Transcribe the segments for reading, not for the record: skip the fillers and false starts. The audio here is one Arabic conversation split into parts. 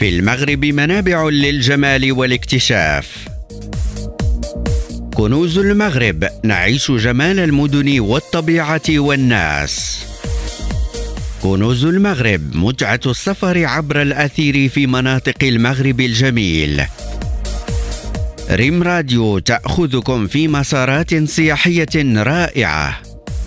في المغرب منابع للجمال والاكتشاف. كنوز المغرب، نعيش جمال المدن والطبيعة والناس. كنوز المغرب، متعة السفر عبر الأثير في مناطق المغرب الجميل. ريم راديو تأخذكم في مسارات سياحية رائعة.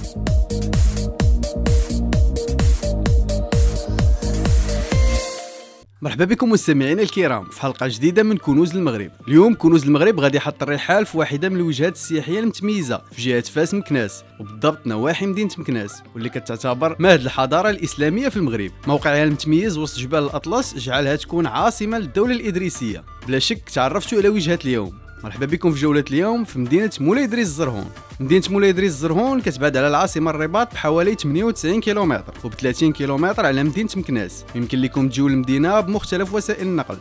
مرحبا بكم مستمعينا الكرام في حلقة جديدة من كنوز المغرب. اليوم كنوز المغرب غادي يحط الرحال في واحدة من الوجهات السياحية المتميزة في جهة فاس مكناس، وبالضبط نواحي مدينة مكناس، واللي كتعتبر مهد الحضارة الإسلامية في المغرب. موقعها المتميز وسط جبال الأطلس جعلها تكون عاصمة للدولة الإدريسية. بلا شك تعرفتوا على وجهة اليوم. مرحبا بكم في جولة اليوم في مدينة مولاي إدريس الزرهون. مدينة مولاي إدريس الزرهون كتبعد على العاصمة الرباط بحوالي 98 كيلومتر وب 30 كيلومتر على مدينة مكناس. يمكن لكم تجيو المدينة بمختلف وسائل النقل،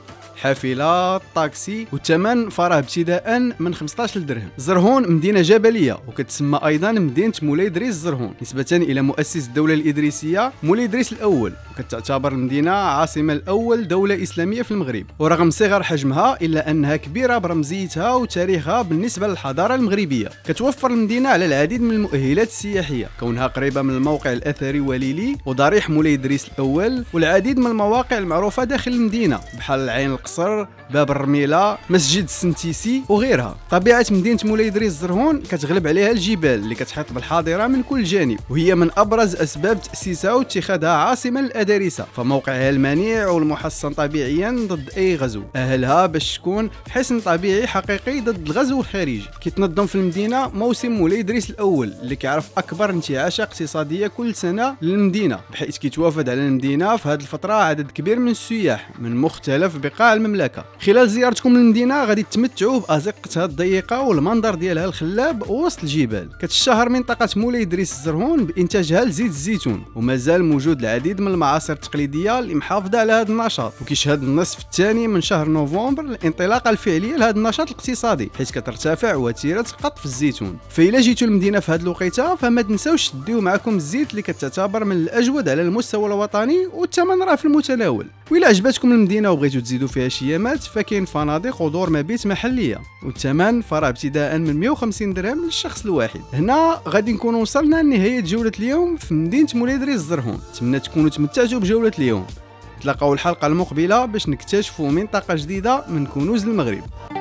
حافلة، طاكسي، والثمن فراه ابتداء من 15 درهم. الزرهون مدينة جبلية وكتسمى أيضا مدينة مولاي إدريس الزرهون نسبة إلى مؤسس الدولة الإدريسية مولاي إدريس الأول، وكتعتبر المدينة عاصمة الأول دولة إسلامية في المغرب. ورغم صغر حجمها إلا أنها كبيرة برمزيتها وتاريخها بالنسبة للحضارة المغربية. كتوفر المدينة على العديد من المؤهلات السياحية، كونها قريبة من الموقع الأثري وليلي وضريح مولاي إدريس الأول، والعديد من المواقع المعروفة داخل المدينة بحال العين القصر، باب الرميلة، مسجد السنتيسي وغيرها. طبيعة مدينة مولاي إدريس الزرهون كتغلب عليها الجبال اللي كتحيط بالحاضرة من كل جانب، وهي من أبرز أسباب تأسيسها واتخاذها عاصمة للأدارسة. فموقعها المنيع والمحصن طبيعيا ضد أي غزو، أهلها باش تكون حصن طبيعي حقيقي ضد الغزو الخارجي. كيتنظم في المدينة موسم مولاي إدريس الأول اللي كيعرف أكبر انتعاشة اقتصادية كل سنة للمدينة، بحيث كيتوافد على المدينة في هذه الفترة عدد كبير من السياح من مختلف بقاع المملكة. خلال زيارتكم للمدينة غادي تمتعوا بأزقتها الضيقة والمنظر ديالها الخلاب وسط الجبال. كتشهر منطقة مولاي إدريس الزرهون بإنتاجها لزيت الزيتون، ومازال موجود العديد من المعاصر التقليدية اللي محافظة على هذا النشاط. وكيشهد النصف الثاني من شهر نوفمبر الانطلاقة الفعلية لهذا النشاط الاقتصادي، حيث كترتفع وتيرة قطف الزيتون. فإلا جيتوا المدينة في هذه الوقيته فما تنساوش تديو معكم الزيت اللي كتعتبر من الأجود على المستوى الوطني، والثمن راه في المتناول. وإلا عجبتكم المدينة وبغيتوا تزيدوا فيها شي يامات فكاين فنادق ودور مبيت محلية، والثمن فراه ابتداء من 150 درهم للشخص الواحد. هنا غادي نكون وصلنا لنهاية جولة اليوم في مدينة مولاي إدريس الزرهون. نتمنى تكونوا تمتعتوا بجولة اليوم. تلاقاو الحلقة المقبلة باش نكتشفوا منطقة جديدة من كنوز المغرب.